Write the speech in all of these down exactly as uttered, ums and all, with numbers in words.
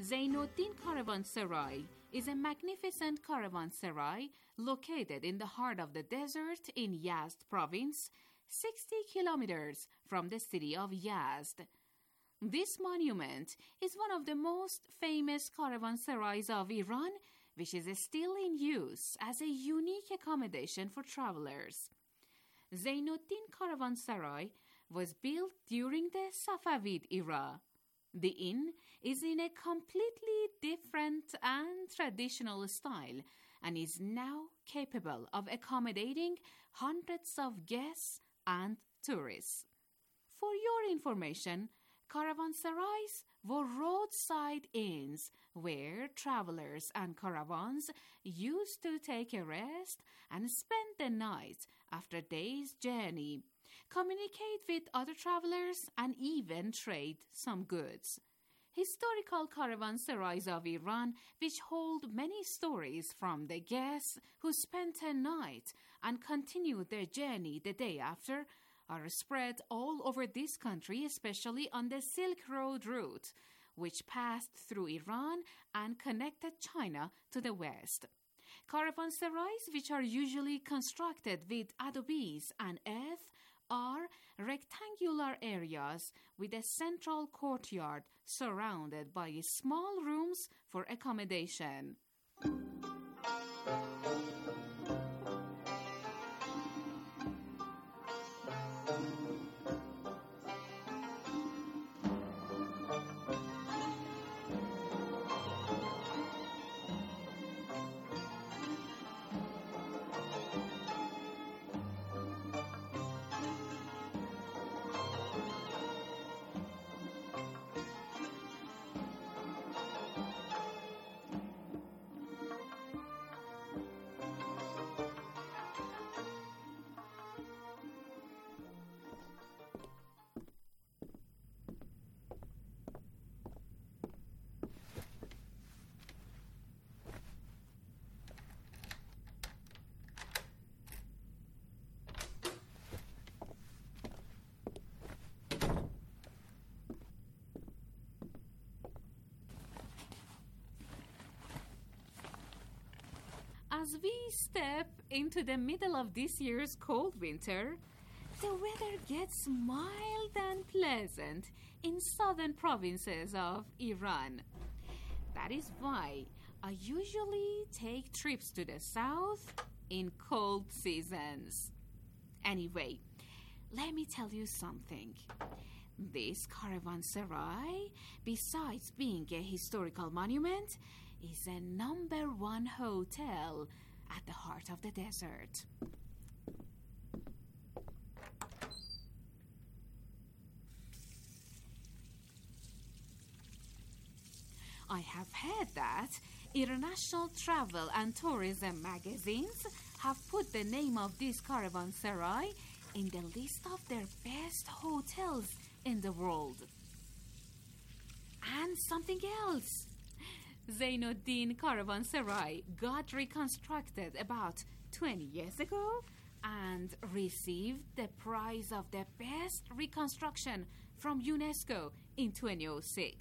Zainuddin Caravanserai is a magnificent caravanserai located in the heart of the desert in Yazd province, sixty kilometers from the city of Yazd. This monument is one of the most famous caravanserais of Iran, which is still in use as a unique accommodation for travelers. Zainuddin Caravanserai was built during the Safavid era. The inn is in a completely different and traditional style and is now capable of accommodating hundreds of guests and tourists. For your information, caravanserais were roadside inns where travelers and caravans used to take a rest and spend the night after a day's journey, communicate with other travelers, and even trade some goods. Historical caravanserais of Iran, which hold many stories from the guests who spent a night and continued their journey the day after, are spread all over this country, especially on the Silk Road route, which passed through Iran and connected China to the west. Caravanserais, which are usually constructed with adobes and earth, are rectangular areas with a central courtyard surrounded by small rooms for accommodation. As we step into the middle of this year's cold winter, the weather gets mild and pleasant in southern provinces of Iran. That is why I usually take trips to the south in cold seasons. Anyway, let me tell you something. This caravanserai, besides being a historical monument, is a number one hotel at the heart of the desert. I have heard that international travel and tourism magazines have put the name of this caravanserai in the list of their best hotels in the world. And something else. Zainuddin Caravanserai got reconstructed about twenty years ago and received the prize of the best reconstruction from UNESCO in twenty oh six.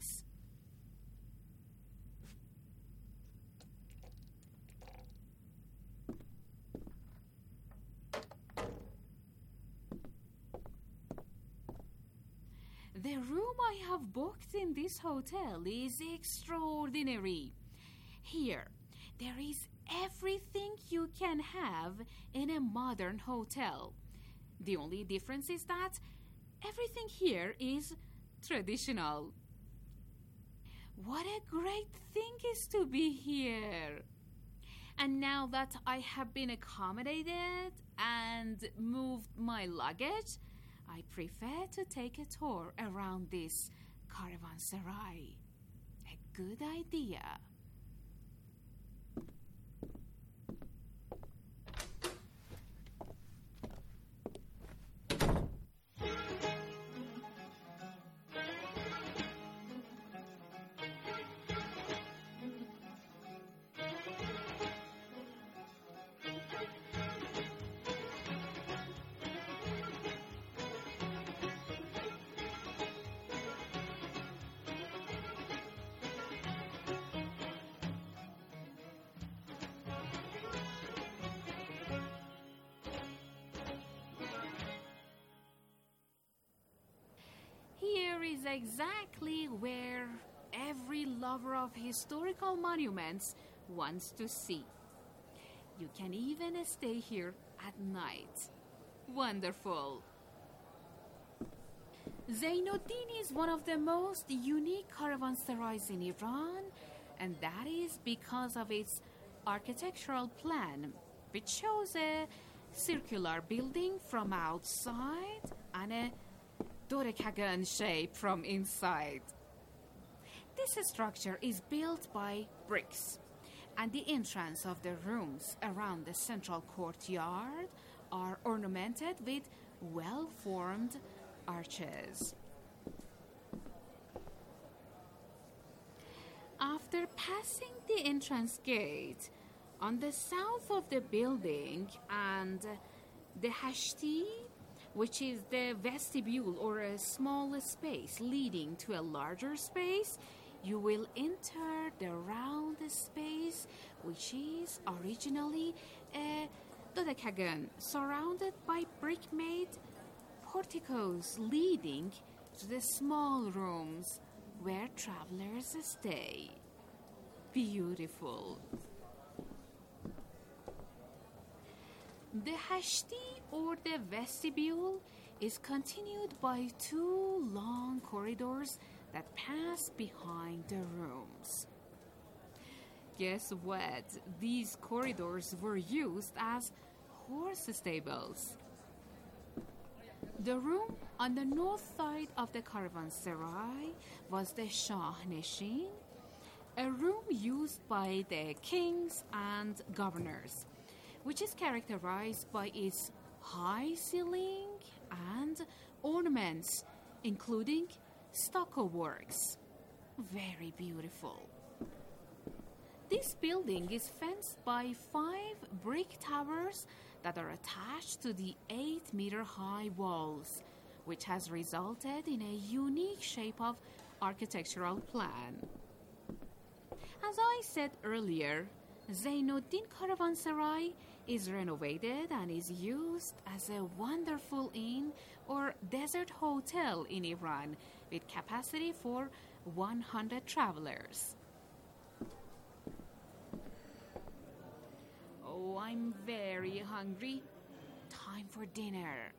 The room I have booked in this hotel is extraordinary. Here, there is everything you can have in a modern hotel. The only difference is that everything here is traditional. What a great thing is to be here! And now that I have been accommodated and moved my luggage, I prefer to take a tour around this caravanserai. A good idea. exactly where every lover of historical monuments wants to see. You can even stay here at night. Wonderful. Zainuddin is one of the most unique caravanserais in Iran, and that is because of its architectural plan, which shows a circular building from outside and a Dorekagan shape from inside. This structure is built by bricks, and the entrance of the rooms around the central courtyard are ornamented with well-formed arches. After passing the entrance gate, on the south of the building and the hashti, which is the vestibule or a small space leading to a larger space, you will enter the round space, which is originally a dodekagon surrounded by brick-made porticos leading to the small rooms where travelers stay. Beautiful. The hashti or the vestibule is continued by two long corridors that pass behind the rooms. Guess what? These corridors were used as horse stables. The room on the north side of the caravanserai was the Shahneshin, a room used by the kings and governors, which is characterized by its high ceiling and ornaments, including stucco works. Very beautiful. This building is fenced by five brick towers that are attached to the eight-meter-high walls, which has resulted in a unique shape of architectural plan. As I said earlier, Zainuddin Caravanserai is renovated and is used as a wonderful inn or desert hotel in Iran with capacity for one hundred travelers. Oh, I'm very hungry. Time for dinner.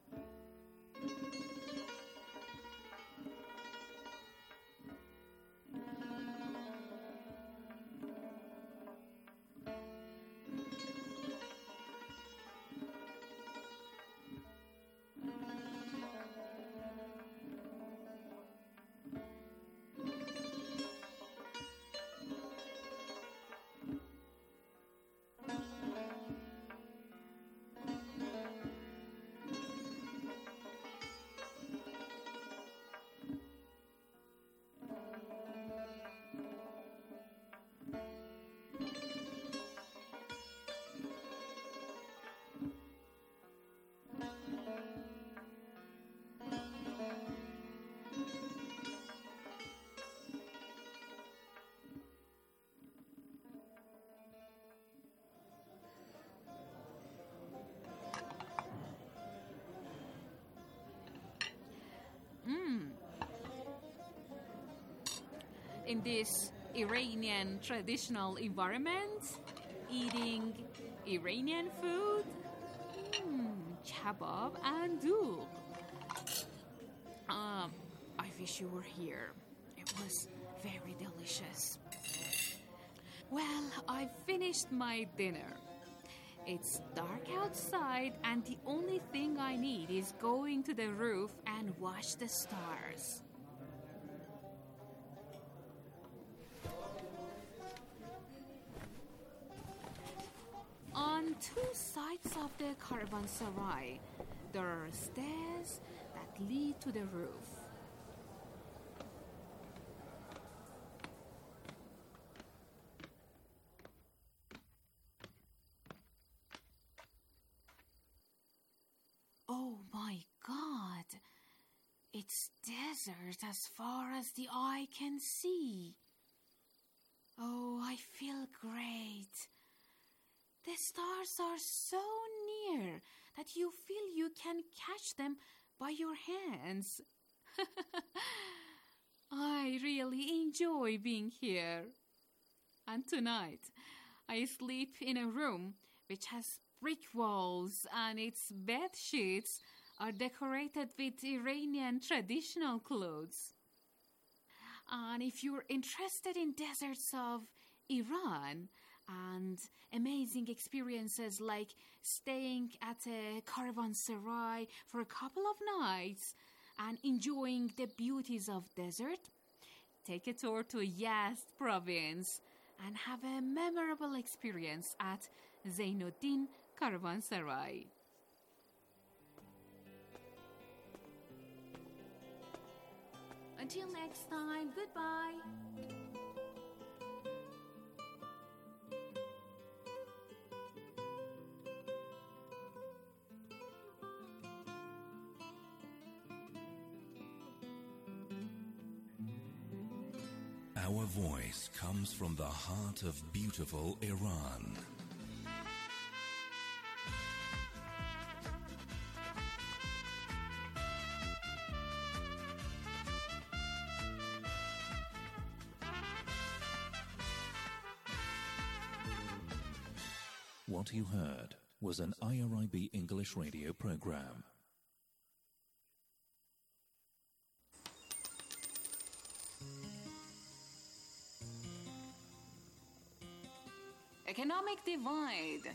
In this Iranian traditional environment, eating Iranian food, mm, kebab and dough. Um, I wish you were here. It was very delicious. Well, I finished my dinner. It's dark outside, and the only thing I need is going to the roof and watch the stars. On two sides of the caravanserai, there are stairs that lead to the roof. Oh my God! It's desert as far as the eye can see. Oh, I feel great. The stars are so near that you feel you can catch them by your hands. I really enjoy being here. And tonight, I sleep in a room which has brick walls and its bed sheets are decorated with Iranian traditional clothes. And if you're interested in deserts of Iran and amazing experiences like staying at a caravanserai for a couple of nights and enjoying the beauties of desert, take a tour to Yazd province and have a memorable experience at Zainuddin Caravanserai. Until next time, goodbye. Our voice comes from the heart of beautiful Iran. What you heard was an I R I B English radio program. Economic divide.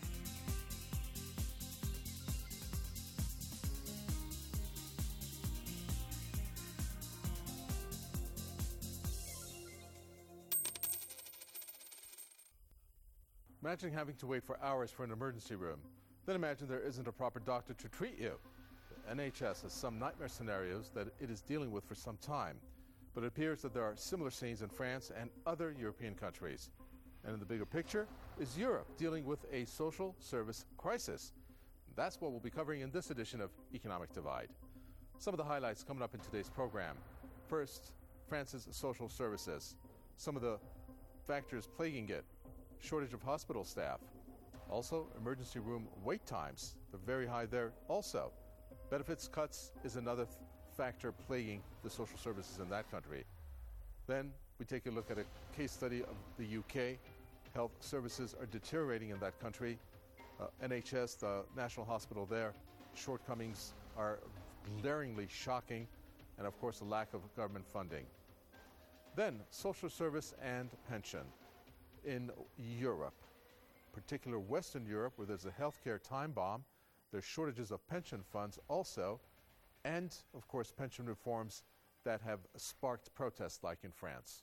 Imagine having to wait for hours for an emergency room. Then imagine there isn't a proper doctor to treat you. The N H S has some nightmare scenarios that it is dealing with for some time. But it appears that there are similar scenes in France and other European countries. And in the bigger picture is Europe dealing with a social service crisis. That's what we'll be covering in this edition of Economic Divide. Some of the highlights coming up in today's program. First, France's social services. Some of the factors plaguing it. Shortage of hospital staff. Also, emergency room wait times. They're very high there also. Benefits cuts is another th- factor plaguing the social services in that country. Then we take a look at a case study of the U K. Health services are deteriorating in that country. Uh, N H S, the national hospital there, shortcomings are glaringly shocking, and of course, a lack of government funding. Then, social service and pension. In Europe, particular Western Europe, where there's a healthcare time bomb, there's shortages of pension funds also, and, of course, pension reforms that have sparked protests like in France.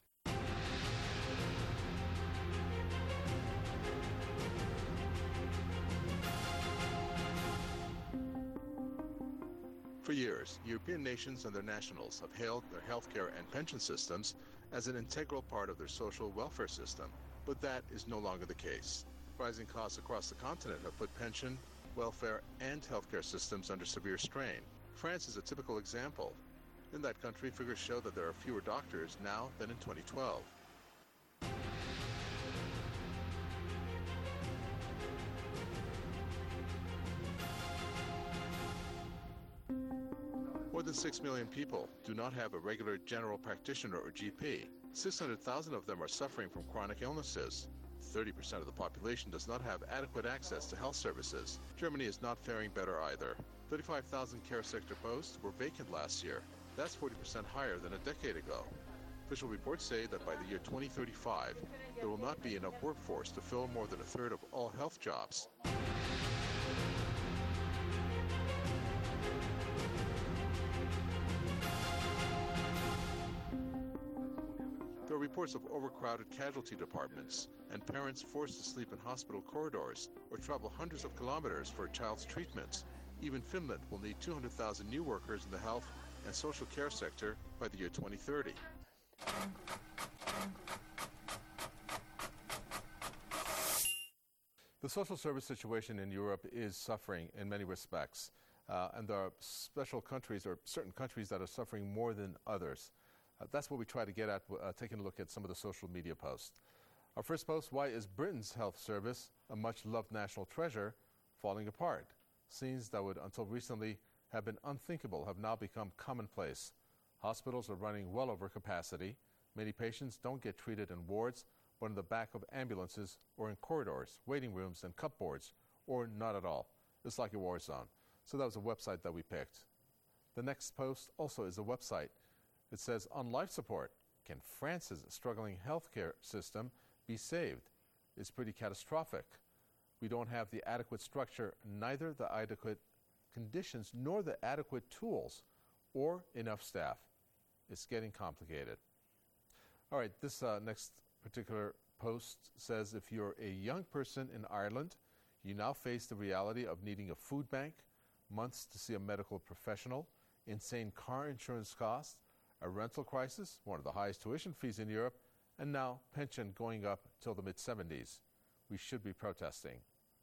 For years, European nations and their nationals have hailed their healthcare and pension systems as an integral part of their social welfare system. But that is no longer the case. Rising costs across the continent have put pension, welfare, and healthcare systems under severe strain. France is a typical example. In that country, figures show that there are fewer doctors now than in twenty twelve. More than six million people do not have a regular general practitioner or G P. six hundred thousand of them are suffering from chronic illnesses. thirty percent of the population does not have adequate access to health services. Germany is not faring better either. thirty-five thousand care sector posts were vacant last year. That's forty percent higher than a decade ago. Official reports say that by the year twenty thirty-five, there will not be enough workforce to fill more than a third of all health jobs. There are reports of overcrowded casualty departments and parents forced to sleep in hospital corridors or travel hundreds of kilometers for a child's treatment. Even Finland will need two hundred thousand new workers in the health and social care sector by the year twenty thirty. The social service situation in Europe is suffering in many respects, uh, and there are special countries or certain countries that are suffering more than others. Uh, that's what we try to get at, uh, taking a look at some of the social media posts. Our first post, why is Britain's health service, a much-loved national treasure, falling apart? Scenes that would, until recently, have been unthinkable have now become commonplace. Hospitals are running well over capacity. Many patients don't get treated in wards, but in the back of ambulances or in corridors, waiting rooms, and cupboards, or not at all. It's like a war zone. So that was a website that we picked. The next post also is a website. It says, on life support, can France's struggling healthcare system be saved? It's pretty catastrophic. We don't have the adequate structure, neither the adequate conditions, nor the adequate tools, or enough staff. It's getting complicated. All right, this uh, next particular post says, if you're a young person in Ireland, you now face the reality of needing a food bank, months to see a medical professional, insane car insurance costs, a rental crisis, one of the highest tuition fees in Europe, and now pension going up till the mid seventies. We should be protesting.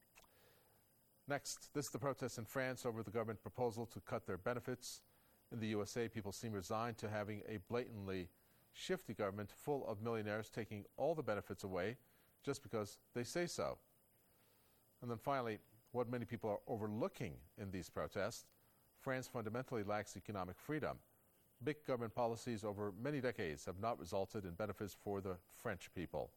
Next, this is the protest in France over the government proposal to cut their benefits. In the U S A, people seem resigned to having a blatantly shifty government full of millionaires taking all the benefits away just because they say so. And then finally, what many people are overlooking in these protests, France fundamentally lacks economic freedom. Big government policies over many decades have not resulted in benefits for the French people.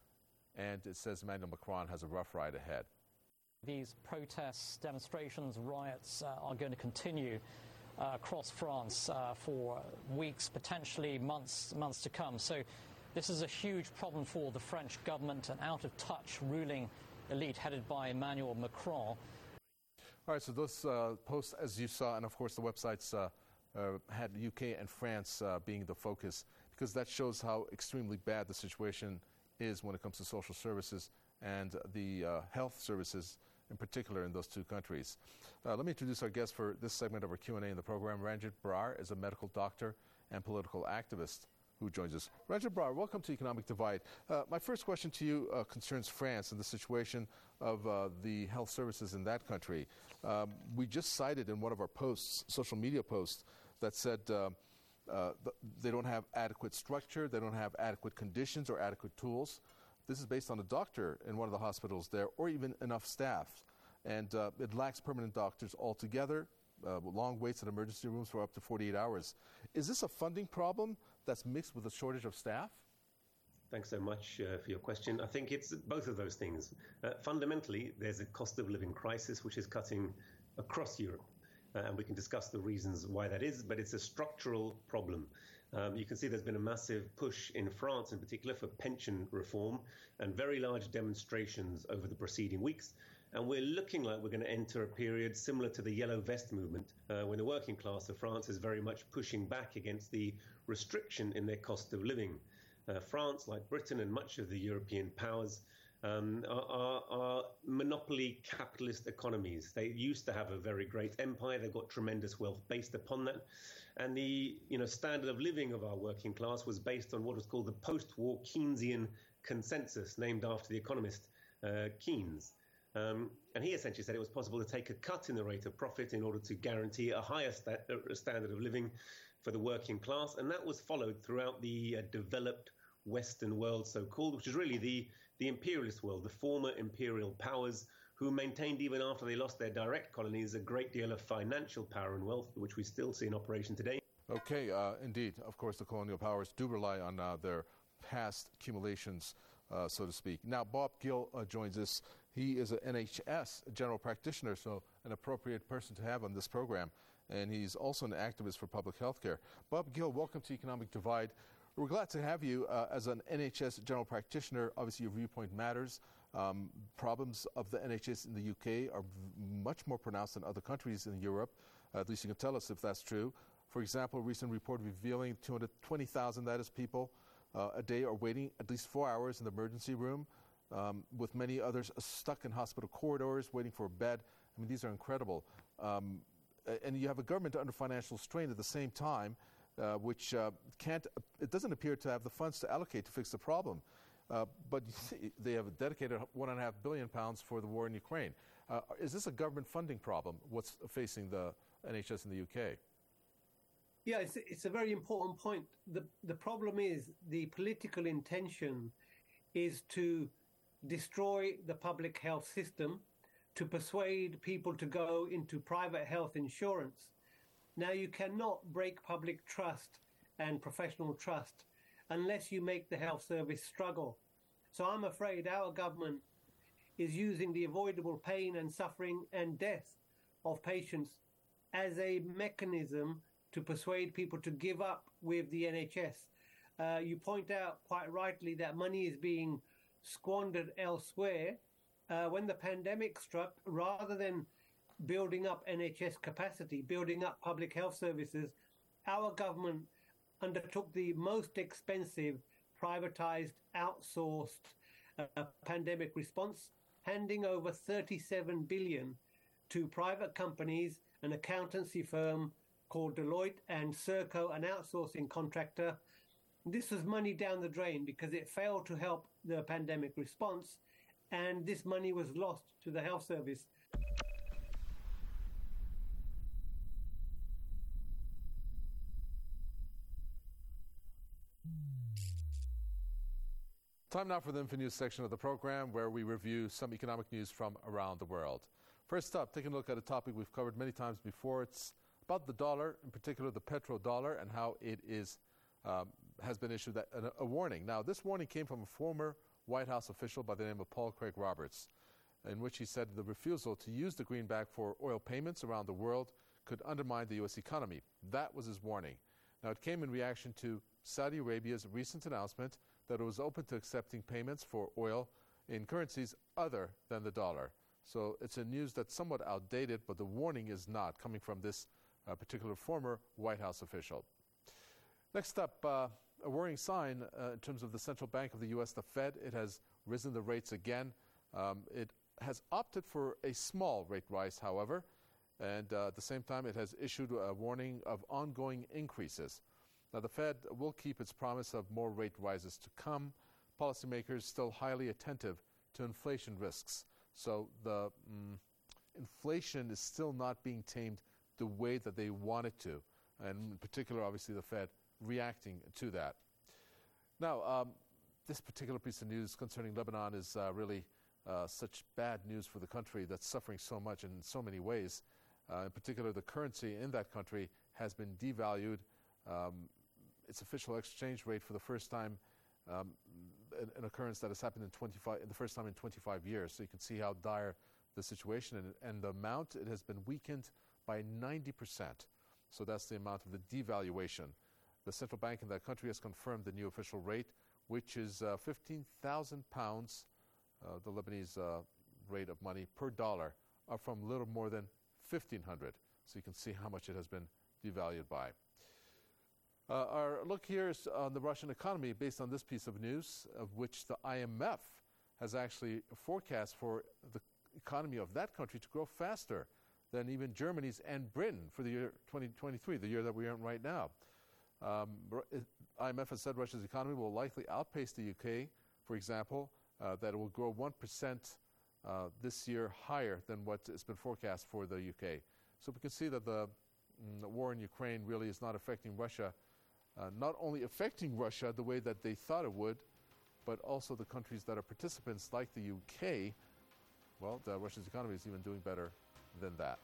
And it says Emmanuel Macron has a rough ride ahead. These protests, demonstrations, riots uh, are going to continue uh, across France uh, for weeks, potentially months, months to come. So this is a huge problem for the French government, an out-of-touch ruling elite headed by Emmanuel Macron. All right, so those uh, posts, as you saw, and of course the websites uh, uh, had U K and France uh, being the focus, because that shows how extremely bad the situation is when it comes to social services and the uh, health services in particular in those two countries. Uh, let me introduce our guest for this segment of our Q and A in the program. Ranjit Brar is a medical doctor and political activist who joins us. Ranjit Brar, welcome to Economic Divide. Uh, my first question to you uh, concerns France and the situation of uh, the health services in that country. Um, we just cited in one of our posts, social media posts, that said uh, uh, th- they don't have adequate structure, they don't have adequate conditions or adequate tools. This is based on a doctor in one of the hospitals there, or even enough staff. And uh, it lacks permanent doctors altogether, uh, long waits in emergency rooms for up to forty-eight hours. Is this a funding problem that's mixed with a shortage of staff? Thanks so much uh, for your question. I think it's both of those things. Uh, fundamentally, there's a cost of living crisis which is cutting across Europe. Uh, and we can discuss the reasons why that is, but it's a structural problem. Um, you can see there's been a massive push in France in particular for pension reform and very large demonstrations over the preceding weeks. And we're looking like we're going to enter a period similar to the Yellow Vest movement, uh, when the working class of France is very much pushing back against the restriction in their cost of living. Uh, France, like Britain and much of the European powers, um, are, are, are monopoly capitalist economies. They used to have a very great empire. They've got tremendous wealth based upon that. And the you know standard of living of our working class was based on what was called the post-war Keynesian consensus, named after the economist uh, Keynes. Um, and he essentially said it was possible to take a cut in the rate of profit in order to guarantee a higher sta- a standard of living for the working class. And that was followed throughout the uh, developed Western world, so-called, which is really the, the imperialist world, the former imperial powers who maintained, even after they lost their direct colonies, a great deal of financial power and wealth, which we still see in operation today. Okay, uh, indeed. Of course, the colonial powers do rely on uh, their past accumulations, uh, so to speak. Now, Bob Gill uh, joins us. He is an N H S general practitioner, so an appropriate person to have on this program. And he's also an activist for public health care. Bob Gill, welcome to Economic Divide. We're glad to have you uh, as an N H S general practitioner. Obviously, your viewpoint matters. Um, problems of the N H S in the U K are v- much more pronounced than other countries in Europe. Uh, at least you can tell us if that's true. For example, a recent report revealing two hundred twenty thousand, that is, people uh, a day are waiting at least four hours in the emergency room, um, with many others stuck in hospital corridors waiting for a bed. I mean, these are incredible. Um, and you have a government under financial strain at the same time, uh, which uh, can't, it doesn't appear to have the funds to allocate to fix the problem. Uh, but they have dedicated one and a half billion pounds for the war in Ukraine. Uh, is this a government funding problem, what's facing the N H S in the U K? Yeah, it's, it's a very important point. The, the problem is the political intention is to destroy the public health system, to persuade people to go into private health insurance. Now, you cannot break public trust and professional trust unless you make the health service struggle. So I'm afraid our government is using the avoidable pain and suffering and death of patients as a mechanism to persuade people to give up with the N H S. Uh, you point out quite rightly that money is being squandered elsewhere. Uh, when the pandemic struck, rather than building up N H S capacity, building up public health services, our government undertook the most expensive, privatized, outsourced uh, pandemic response, handing over thirty-seven billion to private companies, an accountancy firm called Deloitte, and Serco, an outsourcing contractor. This was money down the drain because it failed to help the pandemic response, and this money was lost to the health service. Time now for the InfoNews section of the program, where we review some economic news from around the world. First up, taking a look at a topic we've covered many times before. It's about the dollar, in particular the petrodollar, and how it is um, has been issued that, a, a warning. Now, this warning came from a former White House official by the name of Paul Craig Roberts, in which he said the refusal to use the greenback for oil payments around the world could undermine the U S economy. That was his warning. Now, it came in reaction to Saudi Arabia's recent announcement that it was open to accepting payments for oil in currencies other than the dollar. So it's a news that's somewhat outdated, but the warning is not, coming from this uh, particular former White House official. Next up, uh, a worrying sign uh, in terms of the central bank of the U S, the Fed. It has risen the rates again. Um, it has opted for a small rate rise, however, and uh, at the same time it has issued a warning of ongoing increases. Now, the Fed will keep its promise of more rate rises to come. Policymakers still highly attentive to inflation risks. So the mm, inflation is still not being tamed the way that they want it to. And in particular, obviously, the Fed reacting to that. Now, um, this particular piece of news concerning Lebanon is uh, really uh, such bad news for the country that's suffering so much in so many ways. Uh, in particular, the currency in that country has been devalued. Um, its official exchange rate for the first time, um, an, an occurrence that has happened in twenty-five, the first time in twenty-five years. So you can see how dire the situation and, and the amount, it has been weakened by ninety percent. So that's the amount of the devaluation. The central bank in that country has confirmed the new official rate, which is uh, fifteen thousand pounds, uh, the Lebanese uh, rate of money per dollar, up from a little more than fifteen hundred. So you can see how much it has been devalued by. Uh, our look here is on the Russian economy based on this piece of news, of which the I M F has actually forecast for the economy of that country to grow faster than even Germany's and Britain for the year twenty twenty-three, the year that we are in right now. Um, I M F has said Russia's economy will likely outpace the U K, for example, uh, that it will grow one percent uh, this year higher than what has been forecast for the U K. So we can see that the, mm, the war in Ukraine really is not affecting Russia, uh, not only affecting Russia the way that they thought it would, but also the countries that are participants like the U K. Well, the Russia's economy is even doing better than that.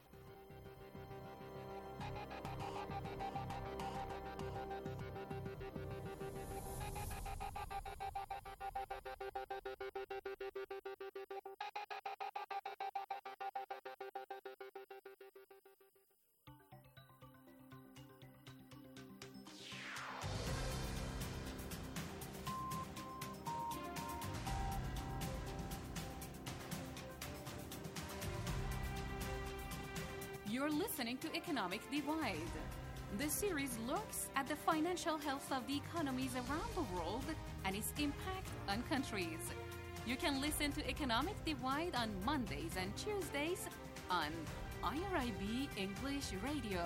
You're listening to Economic Divide. This series looks at the financial health of the economies around the world and its impact on countries. You can listen to Economic Divide on Mondays and Tuesdays on I R I B English Radio.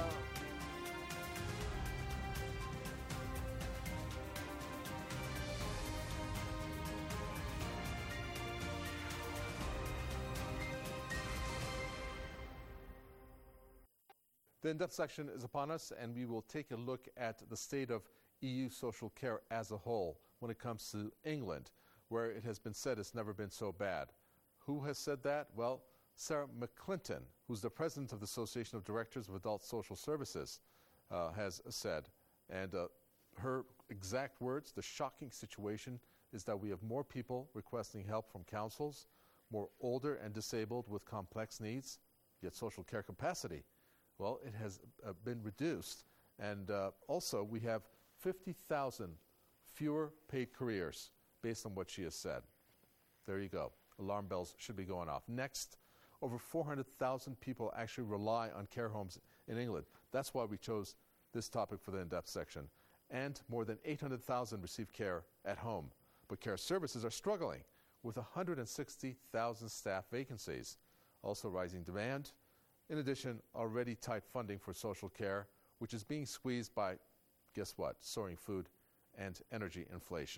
The in-depth section is upon us, and we will take a look at the state of E U social care as a whole when it comes to England, where it has been said it's never been so bad. Who has said that? Well, Sarah McClinton, who's the president of the Association of Directors of Adult Social Services, uh, has said. And uh, her exact words, the shocking situation is that we have more people requesting help from councils, more older and disabled with complex needs, yet social care capacity, well, it has uh, been reduced. And uh, also, we have fifty thousand fewer paid careers based on what she has said. There you go. Alarm bells should be going off. Next, over four hundred thousand people actually rely on care homes in England. That's why we chose this topic for the in-depth section. And more than eight hundred thousand receive care at home. But care services are struggling with one hundred sixty thousand staff vacancies. Also rising demand. In addition, already tight funding for social care, which is being squeezed by, guess what, soaring food and energy inflation.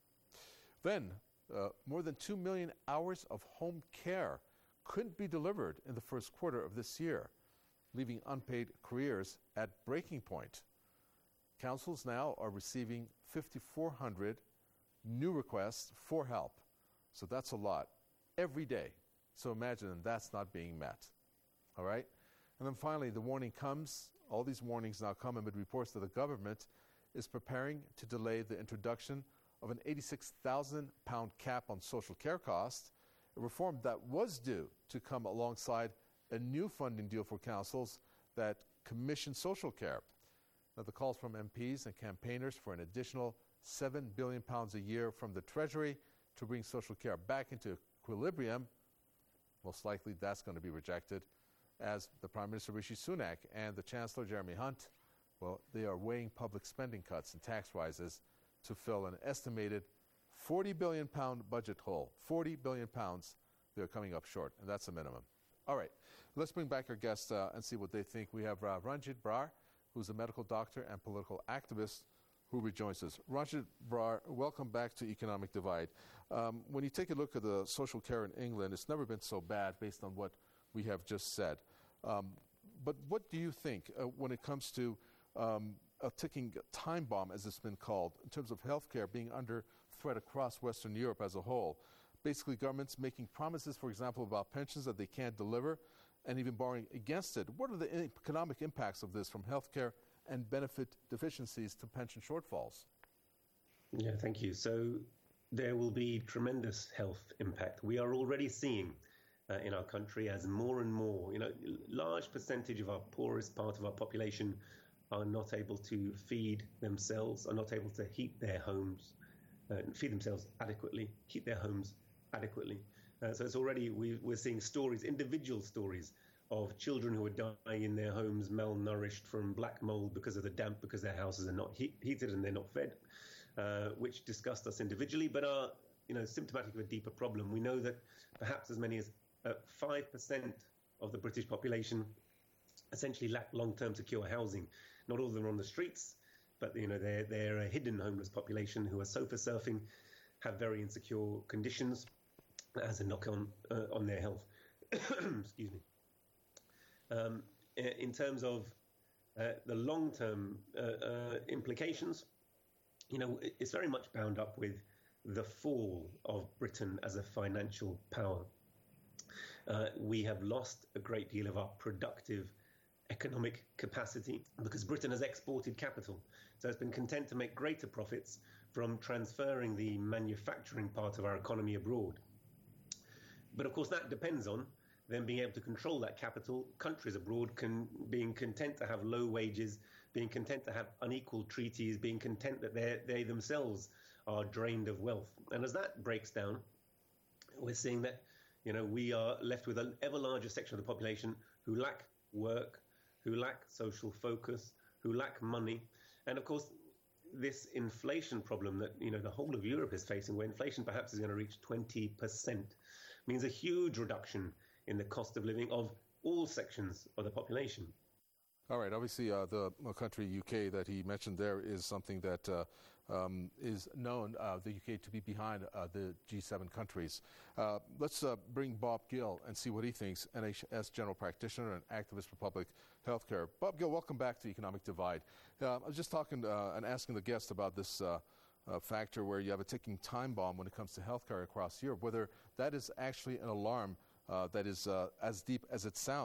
Then, uh, more than two million hours of home care couldn't be delivered in the first quarter of this year, leaving unpaid careers at breaking point. Councils now are receiving five thousand four hundred new requests for help. So that's a lot every day. So imagine that's not being met. All right? And then finally, the warning comes. All these warnings now come amid reports that the government is preparing to delay the introduction of an eighty-six thousand pound cap on social care costs, a reform that was due to come alongside a new funding deal for councils that commission social care. Now, the calls from M Ps and campaigners for an additional seven billion pounds a year from the Treasury to bring social care back into equilibrium, most likely that's going to be rejected, as the Prime Minister Rishi Sunak and the Chancellor Jeremy Hunt, well, they are weighing public spending cuts and tax rises to fill an estimated forty billion pound budget hole. forty billion pounds, they're coming up short, and that's a minimum. All right, let's bring back our guests uh, and see what they think. We have uh, Ranjit Brar, who's a medical doctor and political activist, who rejoins us. Ranjit Brar, welcome back to Economic Divide. Um, when you take a look at the social care in England, it's never been so bad based on what we have just said. Um, but what do you think uh, when it comes to um, a ticking time bomb, as it's been called, in terms of healthcare being under threat across Western Europe as a whole? Basically, governments making promises, for example, about pensions that they can't deliver, and even borrowing against it. What are the economic impacts of this, from healthcare and benefit deficiencies to pension shortfalls? Yeah, thank you. So there will be tremendous health impact. We are already seeing uh, in our country as more and more, you know, large percentage of our poorest part of our population are not able to feed themselves, are not able to heat their homes, uh, feed themselves adequately, heat their homes adequately. Uh, so it's already, we, we're seeing stories, individual stories of children who are dying in their homes, malnourished from black mold because of the damp, because their houses are not heat, heated and they're not fed, uh, which disgust us individually, but are, you know, symptomatic of a deeper problem. We know that perhaps as many as uh, five percent of the British population essentially lack long-term secure housing. Not all of them are on the streets, but, you know, they're, they're a hidden homeless population who are sofa surfing, have very insecure conditions as a knock-on uh, on their health. Excuse me. Um, in terms of uh, the long-term uh, uh, implications, you know, it's very much bound up with the fall of Britain as a financial power. Uh, we have lost a great deal of our productive economic capacity because Britain has exported capital. So it's been content to make greater profits from transferring the manufacturing part of our economy abroad. But of course, that depends on them being able to control that capital, countries abroad can, being content to have low wages, being content to have unequal treaties, being content that they themselves are drained of wealth. And as that breaks down, we're seeing that, you know, we are left with an ever larger section of the population who lack work, who lack social focus, who lack money. And of course, this inflation problem that, you know, the whole of Europe is facing, where inflation perhaps is going to reach twenty percent, means a huge reduction in the cost of living of all sections of the population. All right. Obviously, uh, the country U K that he mentioned there is something that uh, um, is known, uh, the U K, to be behind uh, the G seven countries. Uh, let's uh, bring Bob Gill and see what he thinks, N H S general practitioner and activist for public health care. Bob Gill, welcome back to Economic Divide. Uh, I was just talking uh, and asking the guest about this uh, uh, factor where you have a ticking time bomb when it comes to healthcare across Europe, whether that is actually an alarm Uh, that is uh, as deep as it sounds.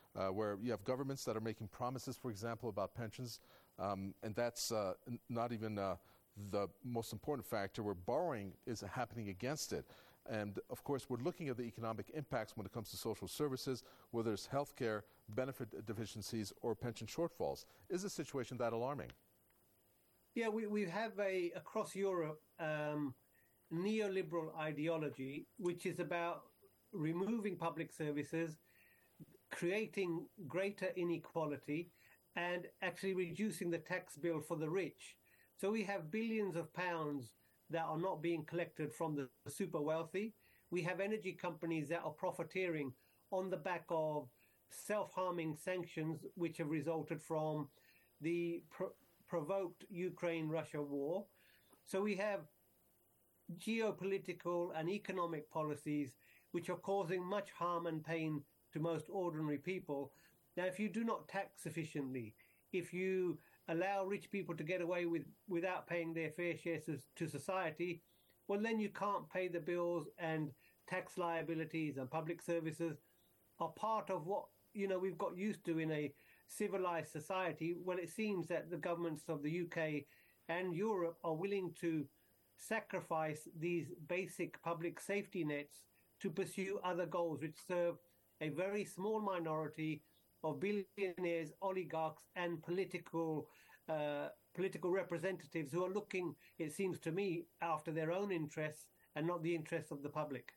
uh, where you have governments that are making promises, for example, about pensions, um, and that's uh, n- not even uh, the most important factor, where borrowing is happening against it. And, of course, we're looking at the economic impacts when it comes to social services, whether it's healthcare, benefit deficiencies, or pension shortfalls. Is the situation that alarming? Yeah, we, we have a, across Europe, um, neoliberal ideology, which is about removing public services, creating greater inequality, and actually reducing the tax bill for the rich. So we have billions of pounds that are not being collected from the super wealthy. We have energy companies that are profiteering on the back of self-harming sanctions, which have resulted from the pro- provoked Ukraine-Russia war. So we have geopolitical and economic policies which are causing much harm and pain to most ordinary people. Now, if you do not tax sufficiently, if you allow rich people to get away with without paying their fair share to, to society, well, then you can't pay the bills, and tax liabilities and public services are part of what, you know, we've got used to in a civilized society. Well, it seems that the governments of the U K and Europe are willing to sacrifice these basic public safety nets to pursue other goals which serve a very small minority of billionaires, oligarchs, and political uh, political representatives who are looking, it seems to me, after their own interests and not the interests of the public.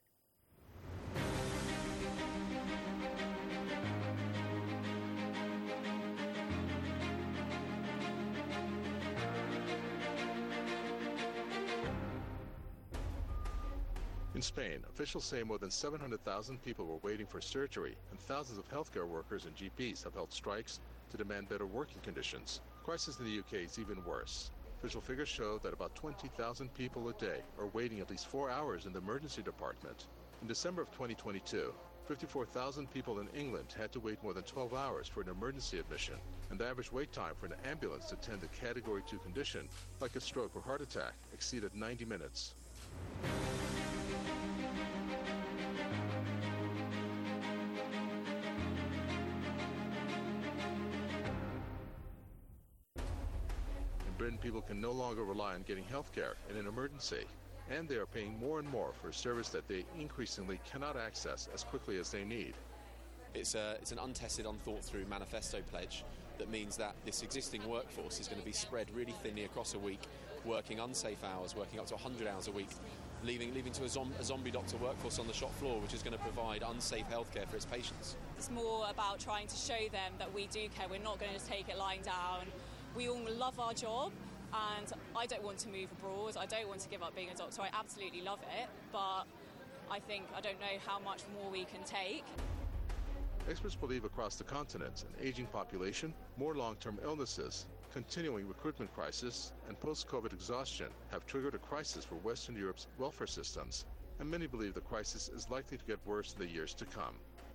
In Spain, officials say more than seven hundred thousand people were waiting for surgery, and thousands of healthcare workers and G Ps have held strikes to demand better working conditions. The crisis in the U K is even worse. Official figures show that about twenty thousand people a day are waiting at least four hours in the emergency department. In December of twenty twenty-two, fifty-four thousand people in England had to wait more than twelve hours for an emergency admission, and the average wait time for an ambulance to attend a Category two condition, like a stroke or heart attack, exceeded ninety minutes. Britain, people can no longer rely on getting health care in an emergency, and they are paying more and more for a service that they increasingly cannot access as quickly as they need. It's, a, it's an untested, unthought-through manifesto pledge that means that this existing workforce is going to be spread really thinly across a week, working unsafe hours, working up to one hundred hours a week, leaving, leaving to a, zom- a zombie doctor workforce on the shop floor, which is going to provide unsafe healthcare for its patients. It's more about trying to show them that we do care. We're not going to just take it lying down. We all love our job, and I don't want to move abroad. I don't want to give up being a doctor. I absolutely love it, but I think I don't know how much more we can take. Experts believe across the continent, an aging population, more long-term illnesses, continuing recruitment crisis, and post-COVID exhaustion have triggered a crisis for Western Europe's welfare systems, and many believe the crisis is likely to get worse in the years to come.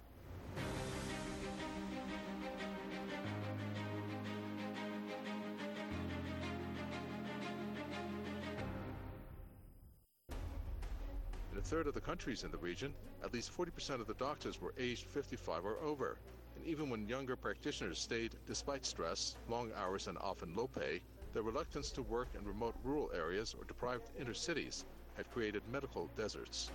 In a third of the countries in the region, at least forty percent of the doctors were aged fifty-five or over. And even when younger practitioners stayed despite stress, long hours, and often low pay, their reluctance to work in remote rural areas or deprived inner cities had created medical deserts.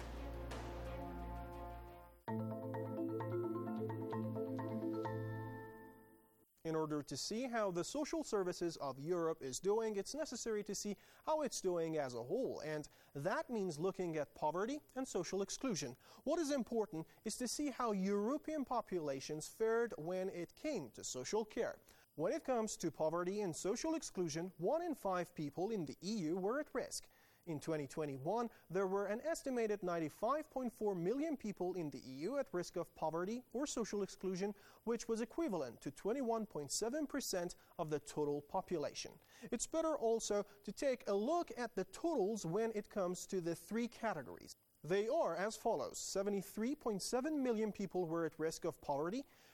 In order to see how the social services of Europe is doing, it's necessary to see how it's doing as a whole, and that means looking at poverty and social exclusion. What is important is to see how European populations fared when it came to social care. When it comes to poverty and social exclusion, one in five people in the E U were at risk. In twenty twenty-one, there were an estimated ninety-five point four million people in the E U at risk of poverty or social exclusion, which was equivalent to twenty-one point seven percent of the total population. It's better also to take a look at the totals when it comes to the three categories. They are as follows: seventy-three point seven million people were at risk of poverty,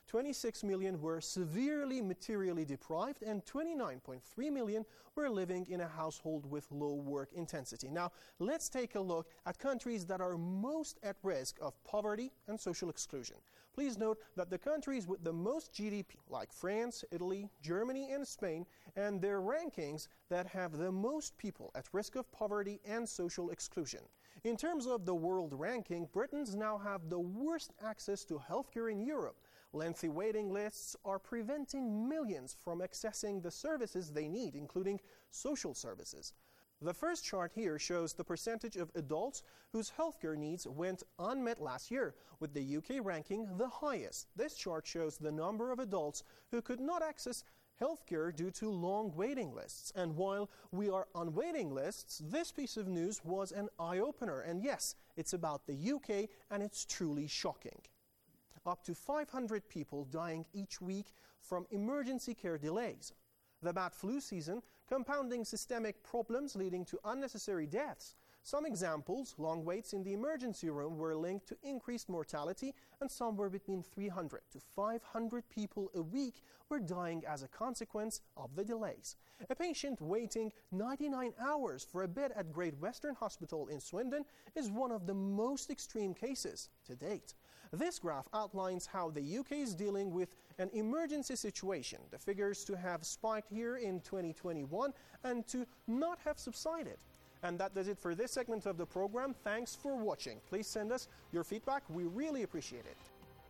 twenty-six million were severely materially deprived, and twenty-nine point three million were living in a household with low work intensity. Now, let's take a look at countries that are most at risk of poverty and social exclusion. Please note that the countries with the most G D P, like France, Italy, Germany, and Spain, and their rankings that have the most people at risk of poverty and social exclusion. In terms of the world ranking, Britons now have the worst access to healthcare in Europe. Lengthy waiting lists are preventing millions from accessing the services they need, including social services. The first chart here shows the percentage of adults whose healthcare needs went unmet last year, with the U K ranking the highest. This chart shows the number of adults who could not access healthcare due to long waiting lists. And while we are on waiting lists, this piece of news was an eye-opener. And yes, it's about the U K, and it's truly shocking. Up to five hundred people dying each week from emergency care delays. The bad flu season compounding systemic problems leading to unnecessary deaths. Some examples: long waits in the emergency room were linked to increased mortality, and somewhere between three hundred to five hundred people a week were dying as a consequence of the delays. A patient waiting ninety-nine hours for a bed at Great Western Hospital in Swindon is one of the most extreme cases to date. This graph outlines how the U K is dealing with an emergency situation, the figures to have spiked here in twenty twenty-one and to not have subsided. And that does it for this segment of the program. Thanks for watching. Please send us your feedback. We really appreciate it.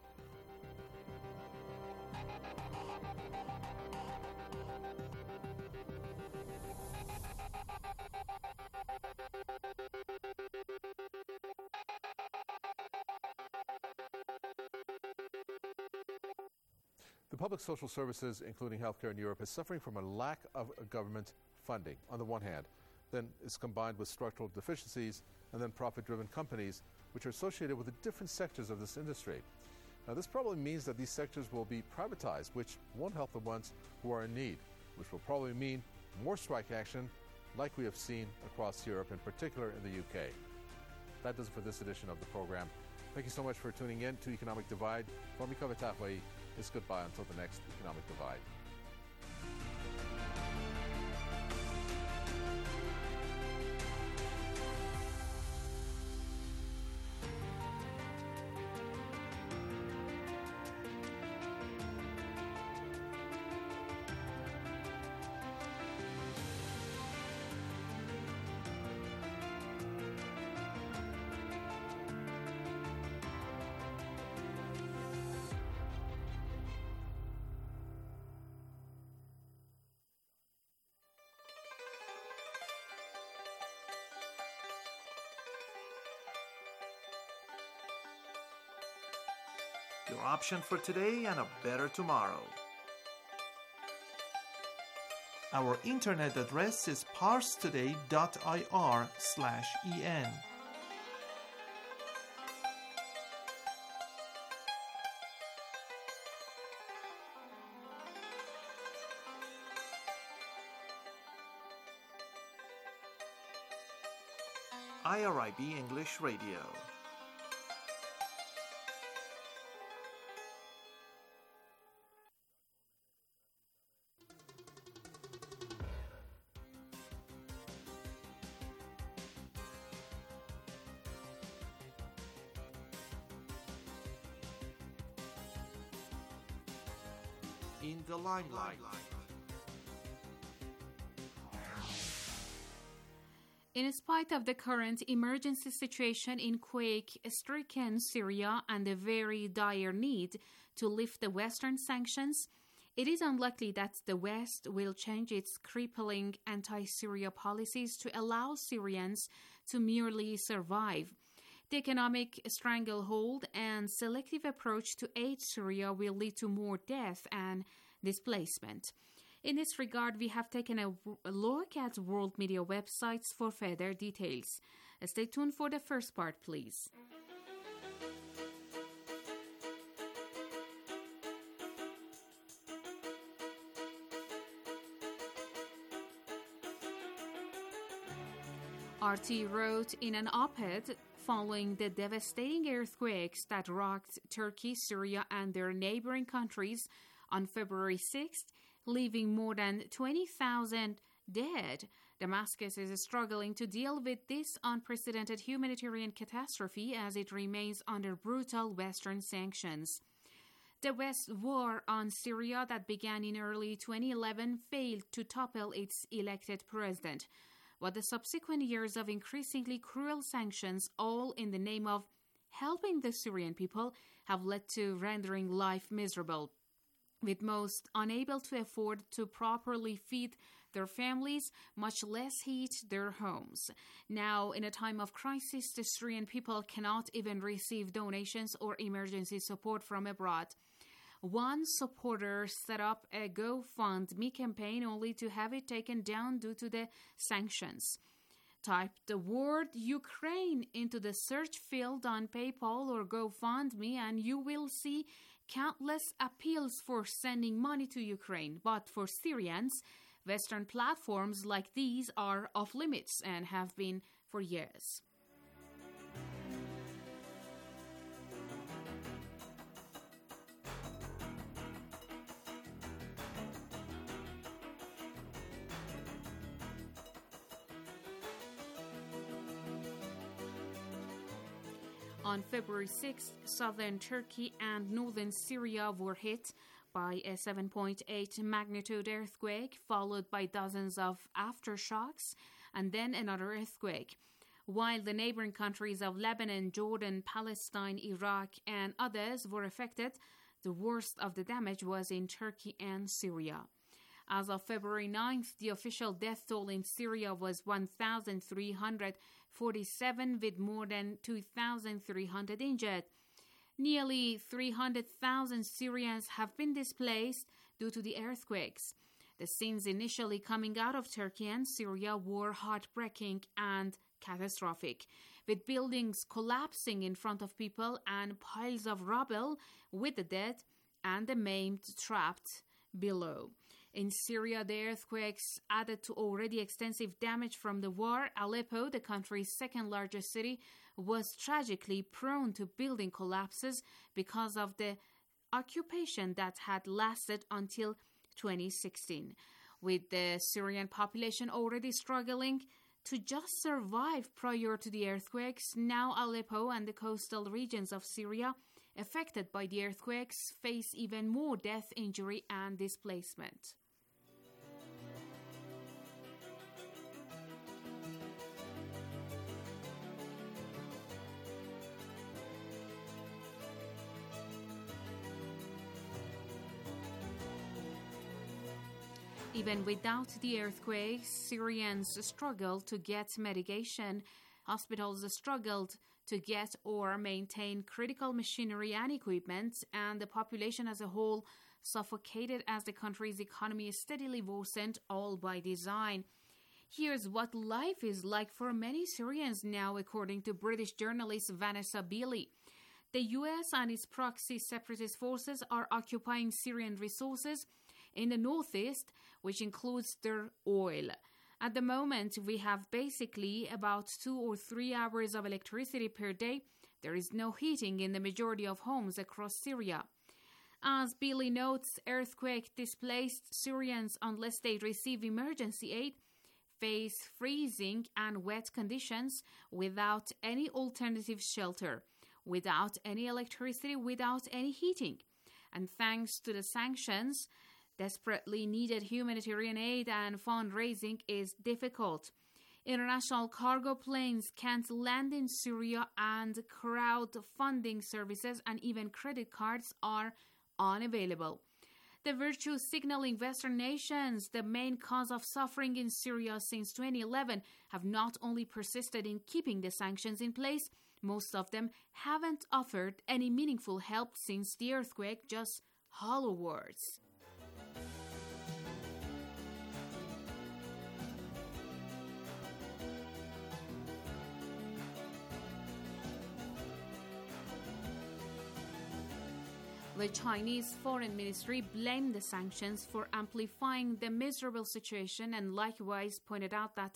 The public social services, including healthcare in Europe, is suffering from a lack of government funding, on the one hand. Then is combined with structural deficiencies and then profit-driven companies, which are associated with the different sectors of this industry. Now, this probably means that these sectors will be privatized, which won't help the ones who are in need, which will probably mean more strike action like we have seen across Europe, in particular in the U K. That does it for this edition of the program. Thank you so much for tuning in to Economic Divide. For me, Kavitahwai, it's goodbye until the next Economic Divide. Your option for today and a better tomorrow. Our internet address is parstoday dot I R slash E N. I R I B English Radio. In the limelight. In spite of the current emergency situation in quake-stricken Syria and the very dire need to lift the Western sanctions, it is unlikely that the West will change its crippling anti-Syria policies to allow Syrians to merely survive. The economic stranglehold and selective approach to aid Syria will lead to more death and displacement. In this regard, we have taken a look at world media websites for further details. Stay tuned for the first part, please. R T wrote in an op-ed, following the devastating earthquakes that rocked Turkey, Syria, and their neighboring countries on February sixth, leaving more than twenty thousand dead. Damascus is struggling to deal with this unprecedented humanitarian catastrophe as it remains under brutal Western sanctions. The West war on Syria that began in early twenty eleven failed to topple its elected president, but the subsequent years of increasingly cruel sanctions, all in the name of helping the Syrian people, have led to rendering life miserable, with most unable to afford to properly feed their families, much less heat their homes. Now, in a time of crisis, the Syrian people cannot even receive donations or emergency support from abroad. One supporter set up a GoFundMe campaign only to have it taken down due to the sanctions. Type the word Ukraine into the search field on PayPal or GoFundMe and you will see countless appeals for sending money to Ukraine. But for Syrians, Western platforms like these are off limits and have been for years. On February sixth, southern Turkey and northern Syria were hit by a seven point eight magnitude earthquake, followed by dozens of aftershocks, and then another earthquake. While the neighboring countries of Lebanon, Jordan, Palestine, Iraq, and others were affected, the worst of the damage was in Turkey and Syria. As of February ninth, the official death toll in Syria was one thousand three hundred forty-seven, with more than two thousand three hundred injured. Nearly three hundred thousand Syrians have been displaced due to the earthquakes. The scenes initially coming out of Turkey and Syria were heartbreaking and catastrophic, with buildings collapsing in front of people and piles of rubble, with the dead and the maimed trapped below. In Syria, the earthquakes added to already extensive damage from the war. Aleppo, the country's second largest city, was tragically prone to building collapses because of the occupation that had lasted until twenty sixteen. With the Syrian population already struggling to just survive prior to the earthquakes, now Aleppo and the coastal regions of Syria affected by the earthquakes face even more death, injury, and displacement. Even without the earthquakes, Syrians struggled to get medication. Hospitals struggled to get or maintain critical machinery and equipment, and the population as a whole suffocated as the country's economy steadily worsened, all by design. Here's what life is like for many Syrians now, according to British journalist Vanessa Beeley. The U S and its proxy separatist forces are occupying Syrian resources in the northeast, which includes their oil. At the moment, we have basically about two or three hours of electricity per day. There is no heating in the majority of homes across Syria. As Beeley notes, earthquake-displaced Syrians, unless they receive emergency aid, face freezing and wet conditions without any alternative shelter, without any electricity, without any heating. And thanks to the sanctions, desperately needed humanitarian aid and fundraising is difficult. International cargo planes can't land in Syria, and crowdfunding services and even credit cards are unavailable. The virtue signaling Western nations, the main cause of suffering in Syria since twenty eleven, have not only persisted in keeping the sanctions in place, most of them haven't offered any meaningful help since the earthquake, just hollow words. The Chinese Foreign Ministry blamed the sanctions for amplifying the miserable situation and likewise pointed out that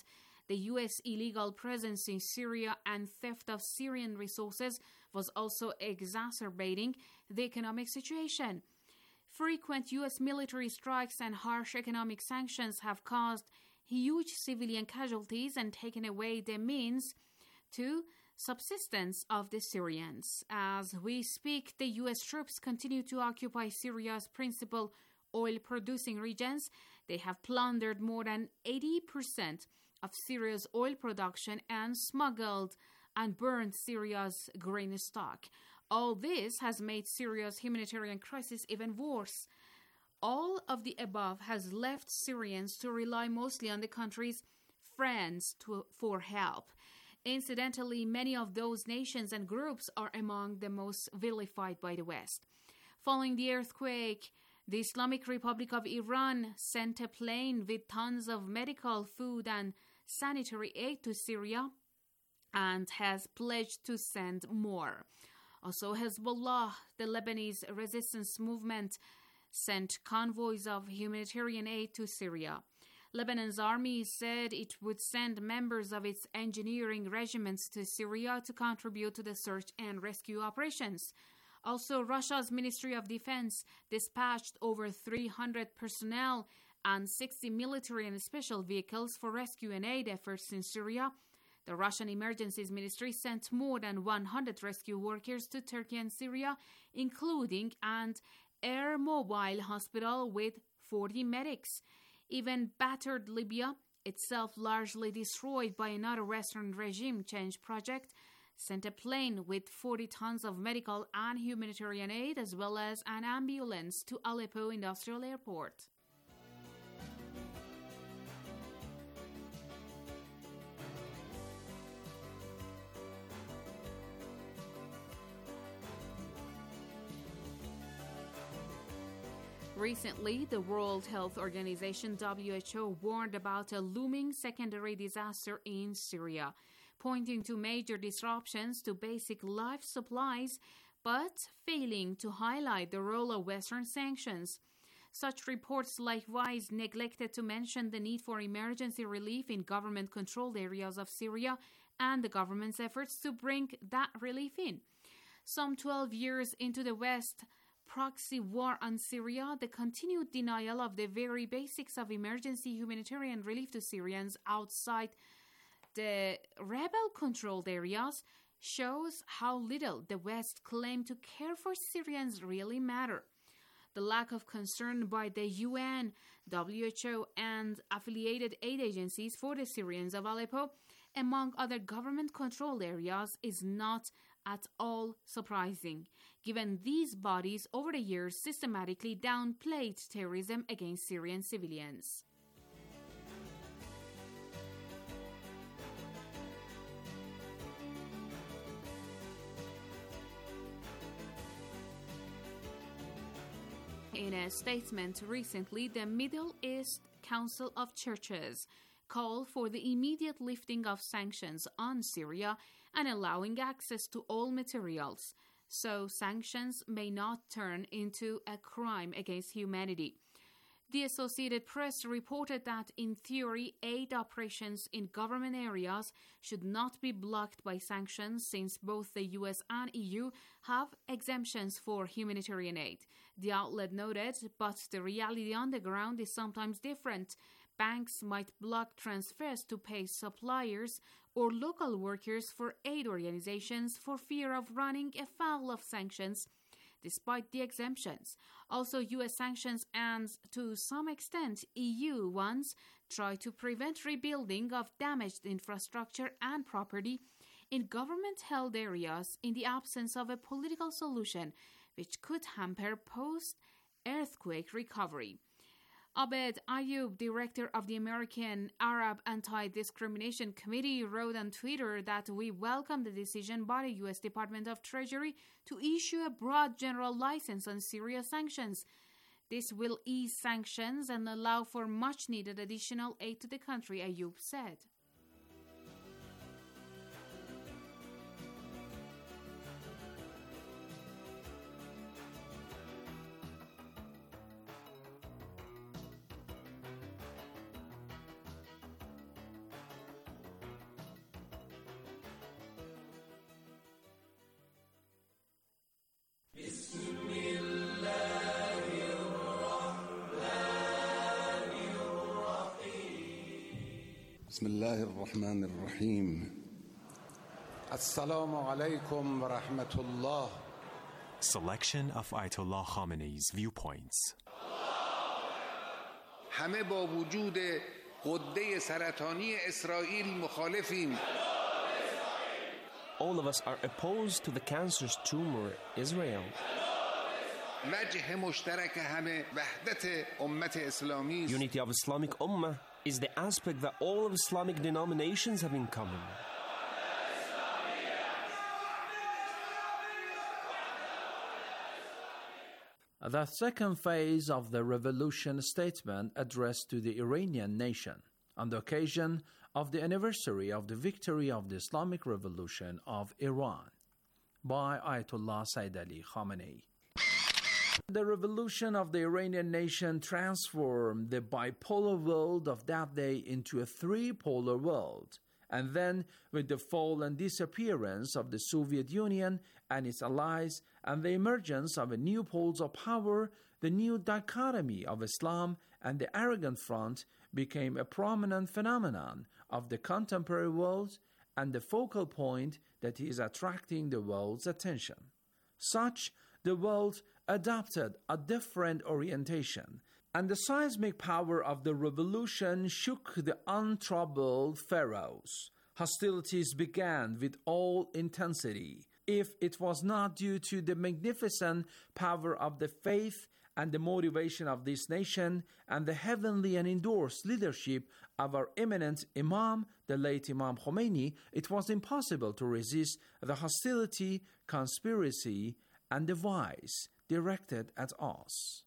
The U S illegal presence in Syria and theft of Syrian resources was also exacerbating the economic situation. Frequent U S military strikes and harsh economic sanctions have caused huge civilian casualties and taken away the means to subsistence of the Syrians. As we speak, the U S troops continue to occupy Syria's principal oil-producing regions. They have plundered more than eighty percent of Syria's oil production and smuggled and burned Syria's grain stock. All this has made Syria's humanitarian crisis even worse. All of the above has left Syrians to rely mostly on the country's friends to, for help. Incidentally, many of those nations and groups are among the most vilified by the West. Following the earthquake, the Islamic Republic of Iran sent a plane with tons of medical, food, and sanitary aid to Syria and has pledged to send more. Also, Hezbollah, the Lebanese resistance movement, sent convoys of humanitarian aid to Syria. Lebanon's army said it would send members of its engineering regiments to Syria to contribute to the search and rescue operations. Also, Russia's Ministry of Defense dispatched over three hundred personnel and sixty military and special vehicles for rescue and aid efforts in Syria. The Russian Emergencies Ministry sent more than one hundred rescue workers to Turkey and Syria, including an air mobile hospital with forty medics. Even battered Libya, itself largely destroyed by another Western regime change project, sent a plane with forty tons of medical and humanitarian aid as well as an ambulance to Aleppo Industrial Airport. Recently, the World Health Organization W H O warned about a looming secondary disaster in Syria, pointing to major disruptions to basic life supplies, but failing to highlight the role of Western sanctions. Such reports likewise neglected to mention the need for emergency relief in government-controlled areas of Syria and the government's efforts to bring that relief in. Some twelve years into the West proxy war on Syria, the continued denial of the very basics of emergency humanitarian relief to Syrians outside the rebel-controlled areas shows how little the West claimed to care for Syrians really matter. The lack of concern by the U N, W H O, and affiliated aid agencies for the Syrians of Aleppo, among other government-controlled areas, is not at all surprising, given these bodies over the years systematically downplayed terrorism against Syrian civilians. In a statement recently, the Middle East Council of Churches called for the immediate lifting of sanctions on Syria and allowing access to all materials, so sanctions may not turn into a crime against humanity. The Associated Press reported that, in theory, aid operations in government areas should not be blocked by sanctions since both the U S and E U have exemptions for humanitarian aid. The outlet noted, but the reality on the ground is sometimes different. Banks might block transfers to pay suppliers or local workers for aid organizations for fear of running afoul of sanctions, despite the exemptions. Also, U S sanctions and, to some extent, E U ones try to prevent rebuilding of damaged infrastructure and property in government-held areas in the absence of a political solution, which could hamper post-earthquake recovery. Abed Ayoub, director of the American Arab Anti-Discrimination Committee, wrote on Twitter that we welcome the decision by the U S Department of Treasury to issue a broad general license on Syria sanctions. This will ease sanctions and allow for much-needed additional aid to the country, Ayoub said. بسم الله الرحمن الرحيم السلام عليكم ورحمة الله. Selection of Ayatollah Khamenei's viewpoints. همه با وجود غده سرطانی اسرائیل مخالفیم. All of us are opposed to the cancerous tumor Israel. وجه مشترک همه وحدت امت اسلامی است. Unity of Islamic Ummah is the aspect that all of Islamic denominations have in common. The second phase of the revolution statement addressed to the Iranian nation on the occasion of the anniversary of the victory of the Islamic Revolution of Iran by Ayatollah Sayyid Ali Khamenei. The revolution of the Iranian nation transformed the bipolar world of that day into a three-polar world. And then, with the fall and disappearance of the Soviet Union and its allies, and the emergence of a new poles of power, the new dichotomy of Islam and the arrogant front became a prominent phenomenon of the contemporary world and the focal point that is attracting the world's attention. Such, the world adopted a different orientation, and the seismic power of the revolution shook the untroubled pharaohs. Hostilities began with all intensity. If it was not due to the magnificent power of the faith and the motivation of this nation and the heavenly and endorsed leadership of our eminent Imam, the late Imam Khomeini, it was impossible to resist the hostility, conspiracy, and device directed at us.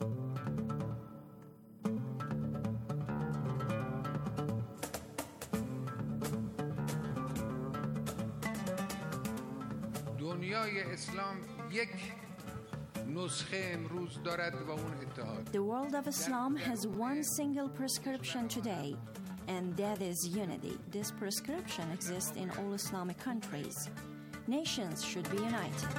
دنیای اسلام یک نسخه امروز دارد و اون اتحاد. The world of Islam has one single prescription today, and that is unity. This prescription exists in all Islamic countries. Nations should be united.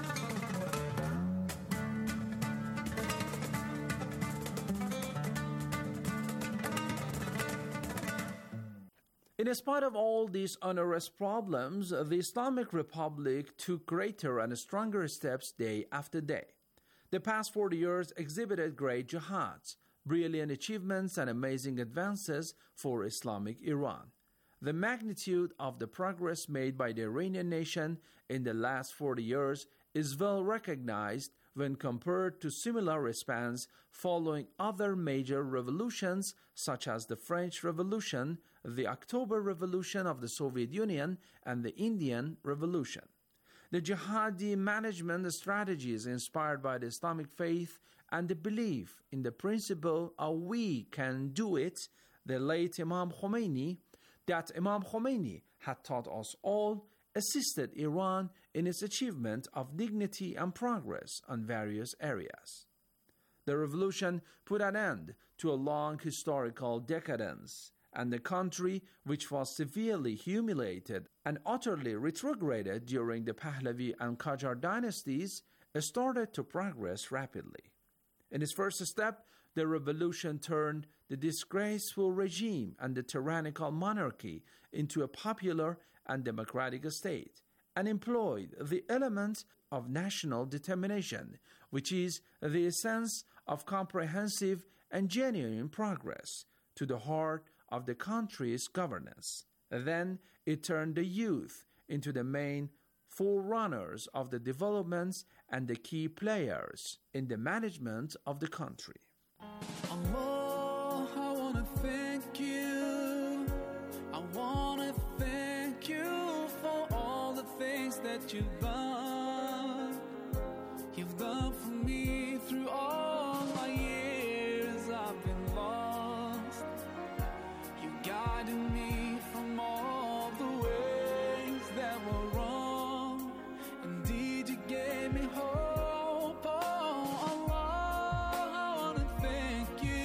In spite of all these onerous problems, the Islamic Republic took greater and stronger steps day after day. The past forty years exhibited great jihads, brilliant achievements, and amazing advances for Islamic Iran. The magnitude of the progress made by the Iranian nation in the last forty years is well recognized when compared to similar spans following other major revolutions such as the French Revolution, the October Revolution of the Soviet Union, and the Indian Revolution. The jihadi management strategies inspired by the Islamic faith and the belief in the principle of we can do it, the late Imam Khomeini, that Imam Khomeini had taught us all, assisted Iran in its achievement of dignity and progress on various areas. The revolution put an end to a long historical decadence, and the country, which was severely humiliated and utterly retrograded during the Pahlavi and Qajar dynasties, started to progress rapidly. In its first step, the revolution turned the disgraceful regime and the tyrannical monarchy into a popular and democratic state, and employed the element of national determination, which is the essence of comprehensive and genuine progress, to the heart of the country's governance. Then it turned the youth into the main forerunners of the developments and the key players in the management of the country. Allah, I want to thank you. I want to thank you for all the things that you've done. You've done for me through all my years I've been lost. You guided me from all the ways that were wrong. Indeed, you gave me hope. Oh, Allah, I want to thank you.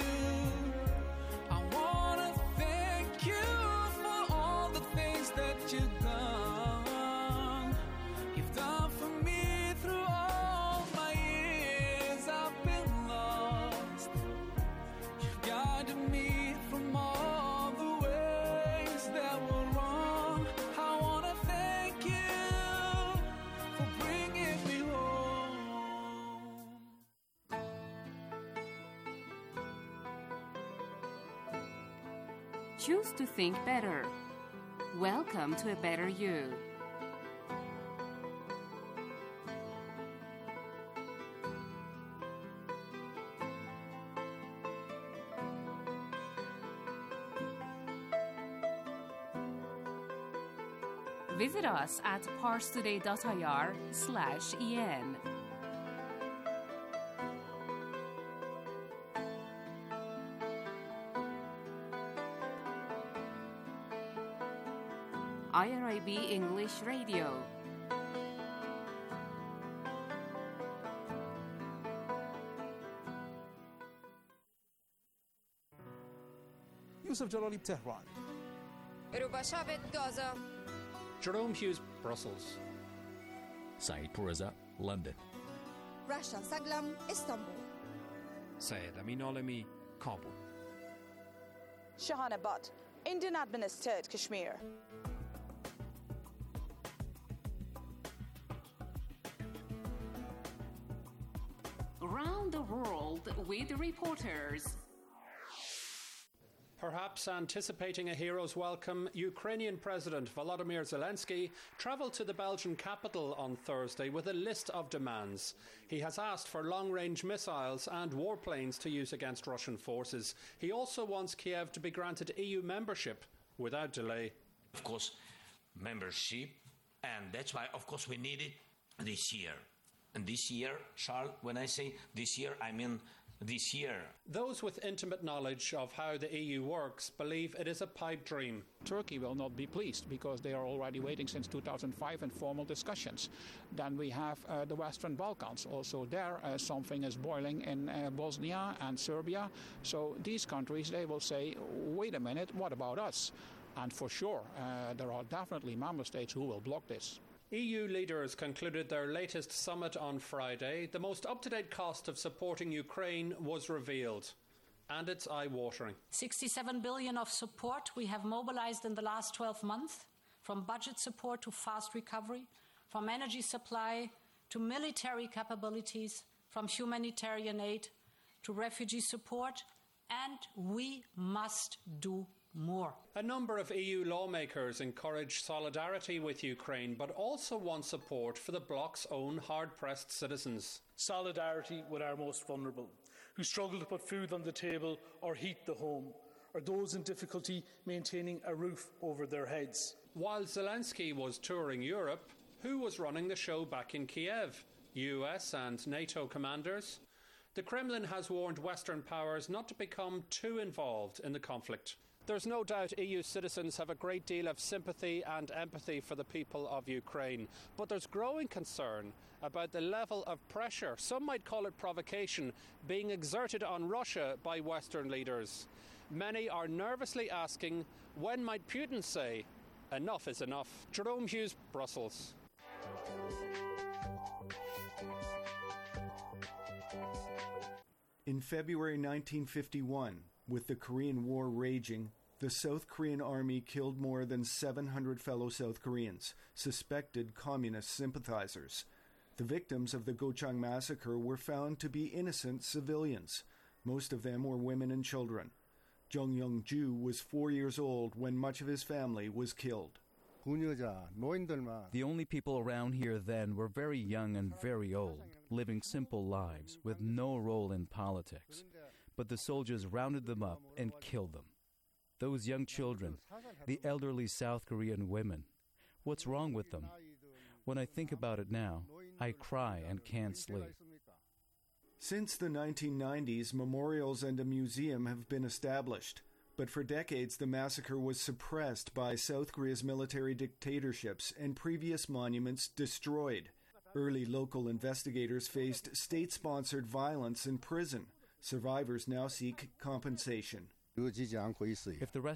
I want to thank you for all the things that you've done. You've done for me through all my years I've been lost. You've guided me from all the ways Choose to think better. Welcome to a better you. Visit us at parstoday.ir slash en. I R I B English Radio. Yusuf Jalali, Tehran. Rubashabit, Gaza. Jerome Hughes, Brussels. Saeed Pourreza, London. Rasha Saglam, Istanbul. Syed Amin Olami, Kabul. Shahana Butt, Indian administered Kashmir. Around the world with reporters. Perhaps anticipating a hero's welcome, Ukrainian President Volodymyr Zelensky travelled to the Belgian capital on Thursday with a list of demands. He has asked for long-range missiles and warplanes to use against Russian forces. He also wants Kiev to be granted E U membership without delay. Of course, membership, and that's why, of course, we need it this year. And this year, Charles, when I say this year, I mean this year. Those with intimate knowledge of how the E U works believe it is a pipe dream. Turkey will not be pleased because they are already waiting since two thousand five in formal discussions. Then we have uh, the Western Balkans. Also there uh, something is boiling in uh, Bosnia and Serbia. So these countries, they will say, wait a minute, what about us? And for sure, uh, there are definitely member states who will block this. E U leaders concluded their latest summit on Friday. The most up-to-date cost of supporting Ukraine was revealed, and it's eye-watering. sixty-seven billion dollars of support we have mobilized in the last twelve months, from budget support to fast recovery, from energy supply to military capabilities, from humanitarian aid to refugee support, and we must do more. A number of E U lawmakers encourage solidarity with Ukraine, but also want support for the bloc's own hard-pressed citizens. Solidarity with our most vulnerable, who struggle to put food on the table or heat the home, or those in difficulty maintaining a roof over their heads. While Zelensky was touring Europe, who was running the show back in Kiev? U S and NATO commanders? The Kremlin has warned Western powers not to become too involved in the conflict. There's no doubt E U citizens have a great deal of sympathy and empathy for the people of Ukraine, but there's growing concern about the level of pressure, some might call it provocation, being exerted on Russia by Western leaders. Many are nervously asking, when might Putin say, enough is enough? Jerome Hughes, Brussels. In February nineteen fifty-one, with the Korean War raging, the South Korean army killed more than seven hundred fellow South Koreans, suspected communist sympathizers. The victims of the Gochang massacre were found to be innocent civilians. Most of them were women and children. Jung Young-ju was four years old when much of his family was killed. The only people around here then were very young and very old, living simple lives with no role in politics. But the soldiers rounded them up and killed them. Those young children, the elderly South Korean women, what's wrong with them? When I think about it now, I cry and can't sleep. Since the nineteen nineties, memorials and a museum have been established. But for decades, the massacre was suppressed by South Korea's military dictatorships and previous monuments destroyed. Early local investigators faced state-sponsored violence in prison. Survivors now seek compensation. If the